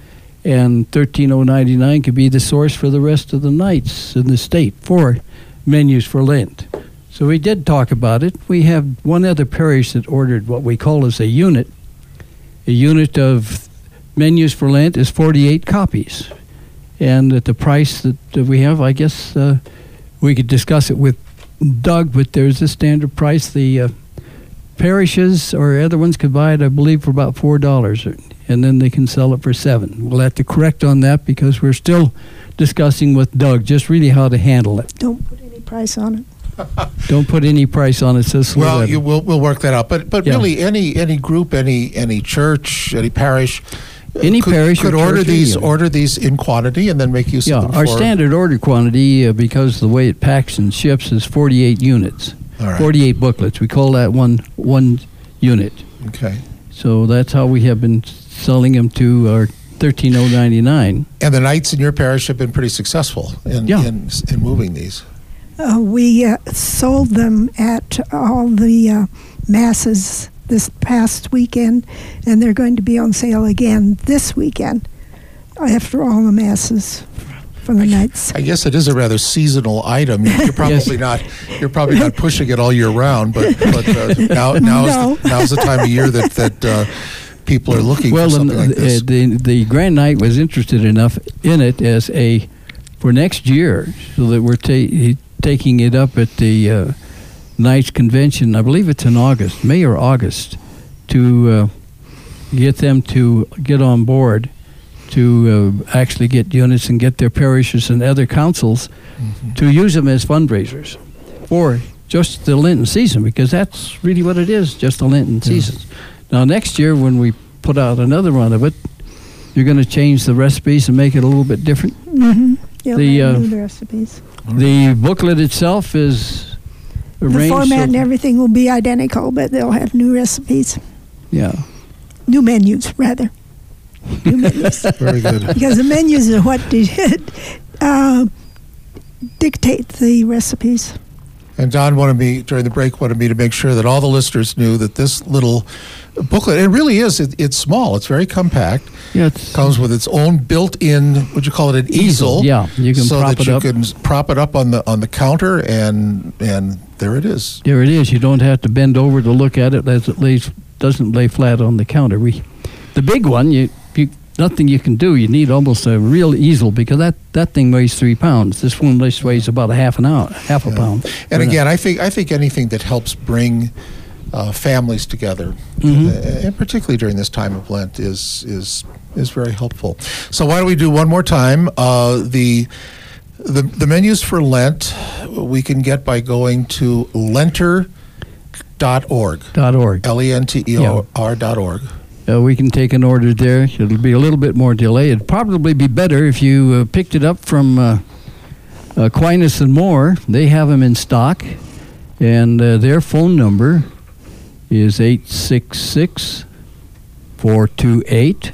And thirteen oh ninety-nine could be the source for the rest of the Knights in the state for menus for Lent. So we did talk about it. We have one other parish that ordered what we call as a unit. A unit of menus for Lent is forty-eight copies. And at the price that, that we have, I guess uh, we could discuss it with Doug, but there's a standard price. The uh, parishes or other ones could buy it, I believe, for about four dollars, and then they can sell it for seven dollars. We'll have to correct on that because we're still discussing with Doug just really how to handle it. Don't put any price on it. Don't put any price on it, says Well, you, we'll, we'll work that out. But but Yeah. really, any any group, any any church, any parish, uh, Any could, parish or could order church, these any. order these in quantity and then make use Yeah, of them. our for, standard order quantity, uh, because the way it packs and ships, is forty-eight units. All right. forty-eight booklets. We call that one one unit. Okay. So that's how we have been selling them to our thirteen oh ninety-nine. And the Knights in your parish have been pretty successful in Yeah. in, in moving these. Uh, we uh, sold them at all the uh, masses this past weekend, and they're going to be on sale again this weekend after all the masses for the Knights. I guess it is a rather seasonal item. You're probably Yes. not you're probably not pushing it all year round, but but uh, now now No. is the, now's the time of year that that uh, people are looking Well, for and, something like this. uh, the the Grand Knight was interested enough in it as a for next year, so that we're ta- taking it up at the uh, Knights Convention. I believe it's in August, May or August, to uh, get them to get on board to uh, actually get units and get their parishes and other councils Mm-hmm. to use them as fundraisers for just the Lenten season, because that's really what it is, just the Lenten season. Now, next year when we put out another run of it, you're going to change the recipes and make it a little bit different. Mm-hmm. You'll The, have uh, new recipes. The booklet itself is The arranged format so- and everything will be identical, but they'll have new recipes, Yeah. new menus, rather. New menus. Very good. Because the menus are what did, uh, dictate the recipes. And Don wanted me, during the break, wanted me to make sure that all the listeners knew that this little booklet, it really is, it, it's small, it's very compact, Yeah, it's comes with its own built-in, would you call it, an easel? Yeah, you can so prop that it you up. can s- prop it up on the on the counter, and and there it is. There it is. You don't have to bend over to look at it, as it lays doesn't lay flat on the counter. We, the big one, you, you nothing you can do. You need almost a real easel, because that, that thing weighs three pounds. This one just weighs about a half an hour, half a Yeah. pound. And again, I think I think anything that helps bring uh, families together, Mhm. uh, and particularly during this time of Lent, is is is very helpful. So why don't we do one more time? Uh, the the the menus for Lent we can get by going to lenter dot org. Dot org. L E N T E O R dot org. Uh, we can take an order there. It'll be a little bit more delay. It'd probably be better if you uh, picked it up from uh, uh, Aquinas and More. They have them in stock, and uh, their phone number is eight six six, four two eight,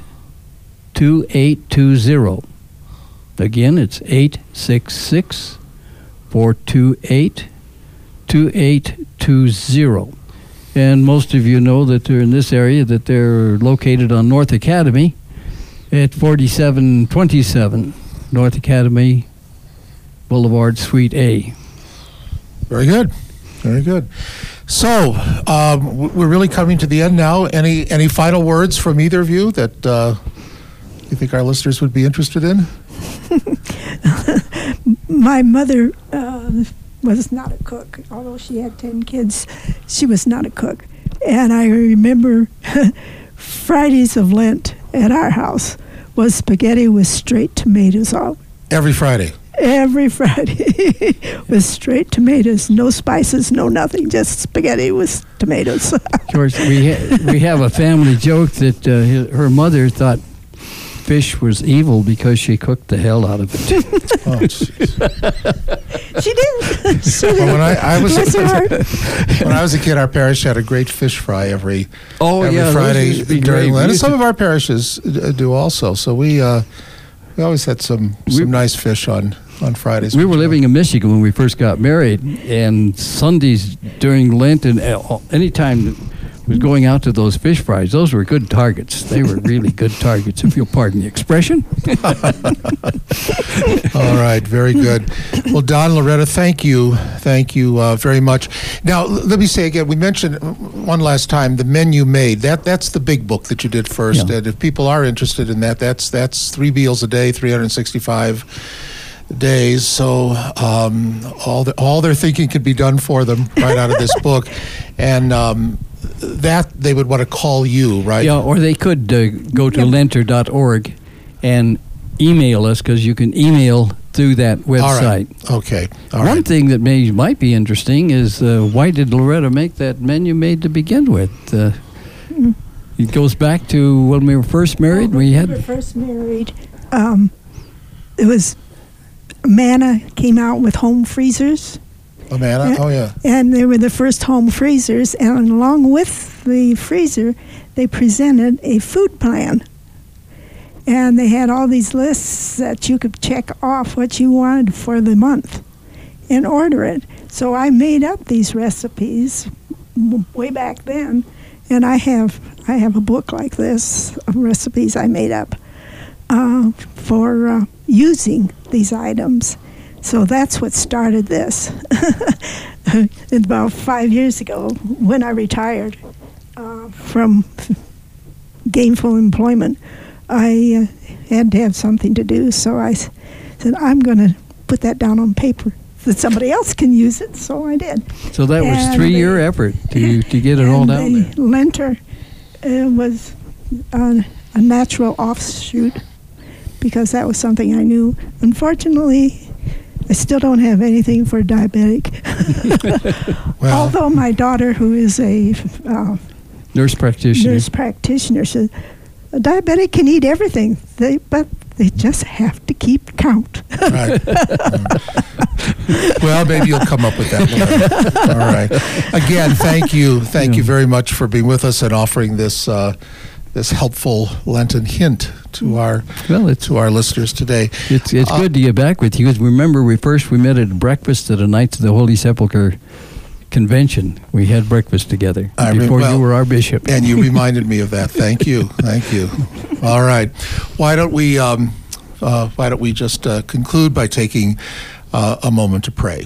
two eight two zero. Again, it's eight six six, four two eight, two eight two zero. And most of you know that they're in this area, that they're located on North Academy at forty-seven twenty-seven North Academy Boulevard, Suite A. Very good. Very good. So um, w- we're really coming to the end now. Any any final words from either of you that uh, you think our listeners would be interested in? My mother uh, was not a cook, although she had ten kids. She was not a cook. And I remember Fridays of Lent at our house was spaghetti with straight tomatoes on. Every Friday. Every Friday with straight tomatoes, no spices, no nothing, just spaghetti with tomatoes. Of course, we ha- we have a family joke that uh, his, her mother thought fish was evil because she cooked the hell out of it. Oh, jeez. She didn't. She Well, didn't. when I, I was Bless her heart. when I was a kid, our parish had a great fish fry every Oh, every yeah, those Friday used to be during great. Lent. We And used some to- of our parishes uh, do also. So we uh, we always had some some We- nice fish on, on Fridays. We were living in Michigan when we first got married, and Sundays during Lent and uh, any time was going out to those fish fries. Those were good targets. They were really good targets, if you'll pardon the expression. All right, very good. Well, Don, Loretta, thank you. Thank you uh, very much. Now, l- let me say again, we mentioned uh, one last time the menu made. That That's the big book that you did first. Yeah. And if people are interested in that, that's that's three meals a day, three hundred sixty-five days. So um, all, the, all their thinking could be done for them right out of this book. And um, that they would want to call you, right? Yeah, or they could uh, go to Yep. lenter dot org and email us, because you can email through that All website. right. Okay. All One right. thing that may might be interesting is uh, why did Loretta make that menu made to begin with? Uh, it goes back to when we were first married. When We we had were first married. Um, it was Manna came out with home freezers, Amanda? Oh, yeah. and they were the first home freezers. And along with the freezer, they presented a food plan. And they had all these lists that you could check off what you wanted for the month and order it. So I made up these recipes w- way back then, and I have I have a book like this of recipes I made up uh, for uh, using these items. So that's what started this. About five years ago, when I retired uh, from gainful employment, I uh, had to have something to do, so I s- said, I'm going to put that down on paper that somebody else can use it, so I did. so that was And three year the- effort to to get it all And down the there. Lenter uh, was a, a natural offshoot, because that was something I knew. Unfortunately, I still don't have anything for diabetic. Well, Although my daughter, who is a uh, Nurse practitioner. nurse practitioner, said, a diabetic can eat everything, they, but they just have to keep count. right. Mm. Well, maybe you'll come up with that later. All right. Again, thank you. Thank you very much for being with us and offering this uh, this helpful Lenten hint to our Well, it's to our listeners today. It's it's Uh, good to get back with you, because remember we first we met at breakfast at a Knights of the Holy Sepulchre convention. We had breakfast together I re- before well, you were our bishop. And you reminded me of that. Thank you. Thank you. All right. Why don't we um, uh, why don't we just uh, conclude by taking uh, a moment to pray?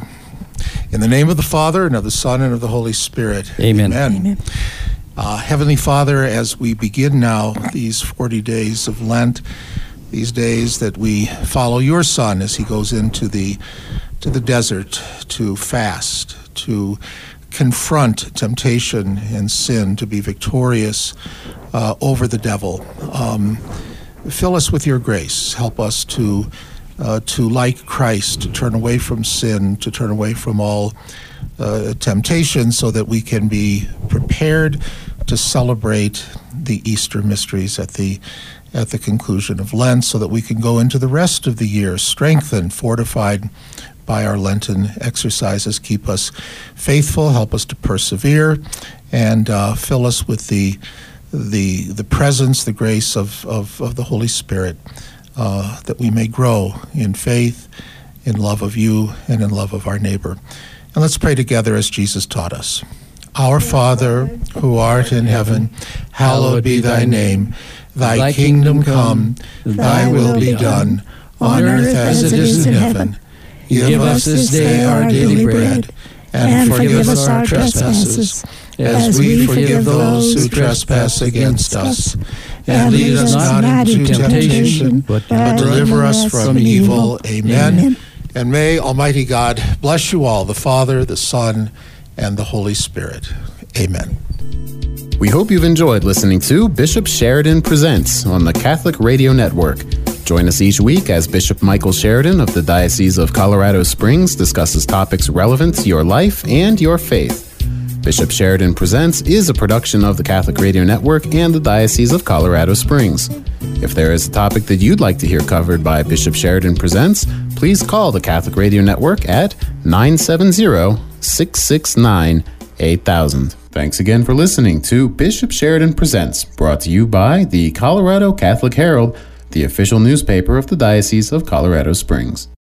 In the name of the Father, and of the Son, and of the Holy Spirit. Amen. Amen. Uh, Heavenly Father, as we begin now these forty days of Lent, these days that we follow your Son as he goes into the to the desert to fast, to confront temptation and sin, to be victorious uh, over the devil. Um, fill us with your grace. Help us to uh, to like Christ, to turn away from sin, to turn away from all uh, temptation, so that we can be prepared to celebrate the Easter mysteries at the at the conclusion of Lent, so that we can go into the rest of the year strengthened, fortified by our Lenten exercises. Keep us faithful, help us to persevere, and uh, fill us with the the the presence, the grace of, of, of the Holy Spirit, uh, that we may grow in faith, in love of you, and in love of our neighbor. And let's pray together as Jesus taught us. Our Father, who art in heaven, hallowed be thy name. Thy kingdom come, thy will be done, on earth as it is in heaven. Give us this day our daily bread, and forgive us our trespasses, as we forgive those who trespass against us. And lead us not into temptation, but deliver us from evil. Amen. And may Almighty God bless you all, the Father, the Son, and the Holy Spirit. Amen. We hope you've enjoyed listening to Bishop Sheridan Presents on the Catholic Radio Network. Join us each week as Bishop Michael Sheridan of the Diocese of Colorado Springs discusses topics relevant to your life and your faith. Bishop Sheridan Presents is a production of the Catholic Radio Network and the Diocese of Colorado Springs. If there is a topic that you'd like to hear covered by Bishop Sheridan Presents, please call the Catholic Radio Network at nine seven zero, six six nine, eight thousand. Thanks again for listening to Bishop Sheridan Presents, brought to you by the Colorado Catholic Herald, the official newspaper of the Diocese of Colorado Springs.